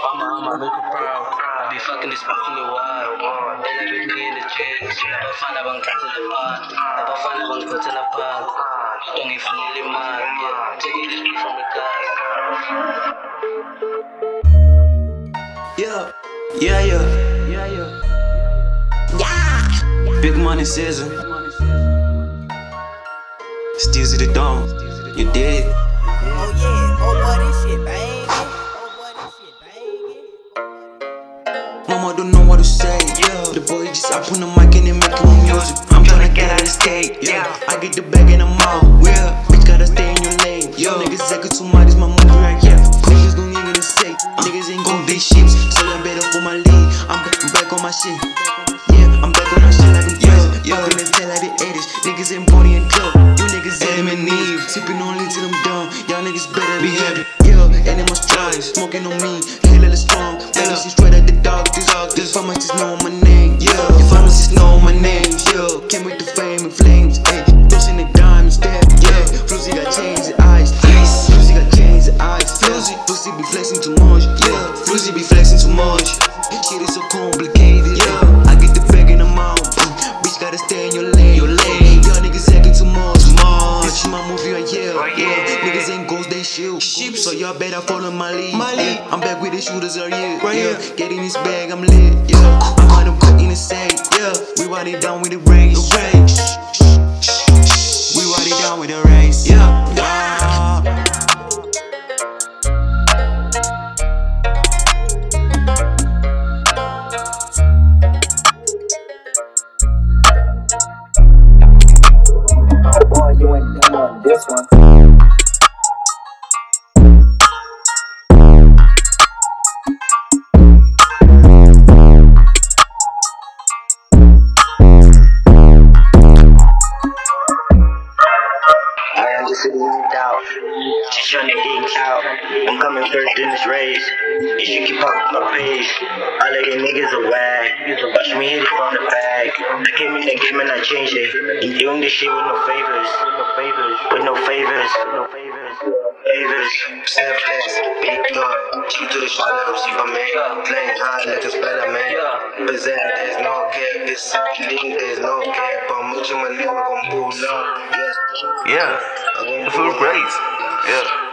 I'ma make her proud. I be fucking this bitch in the wild. They like with me in the chicks. Nabafana bangiphathela phansi. Nabafana bangiphathela phansi. Don't ngifunele imali. Yeah, take it easy from the class. Yeah. Big money season. Steals to the dome. You dig? Oh yeah, oh boy, this shit bangin'. Mama don't know what to say. The boy just up on the mic and they making more music. I'm tryna get out of state. I get the bag and I'm out. Bitch gotta stay in your lane. Niggas acting too much, this my movie right here. Niggas don't even say. Niggas ain't gon' be sheeps, so I better for my lead. I'm back on my shit. I'm back on my shit like I'm crazy. Up in the tail like the 80s. Niggas ain't Bonnie and Club. You niggas Adam and Eve. Sipping on lean till I'm done. Y'all niggas better be happy. And in my stride, smoking on me. Hell hella strong. Medicine straight at the doctors. The pharmacists know my name. The pharmacists know my name. Came with the fame and flames. Those in the diamonds. Floozy got chains and eyes. Floozy got chains and eyes. Floozy be flexing too much. Floozy be flexing too much. Shit is so complicated. I get the bag in the mouth. Bitch gotta stay in your lane. Y'all niggas acting too much. This is my movie right here. Niggas ain't ghosts, they shield. So y'all better follow my lead. I'm back with the shooters right here. Getting this bag, I'm lit. I'm on them cutting the safe. We ride it down with the race. We ride it down with the race. Boy, you ain't done on this one. I'm just sitting out. Just trying to get clout. I'm coming first in this race. You should keep up with my pace. All of you niggas are whack. Watch me hit it from the back. I came in the game and I changed it. I'm doing this shit with no favors. With no favors. Selfless, big dog. Cheap to the shot, let them see my man. Playing hard like a Spider-Man. Present, there's no cap. Discipline, there's no cap. I'm mucho más lejos con pull up. Yeah, it feels great. Yeah.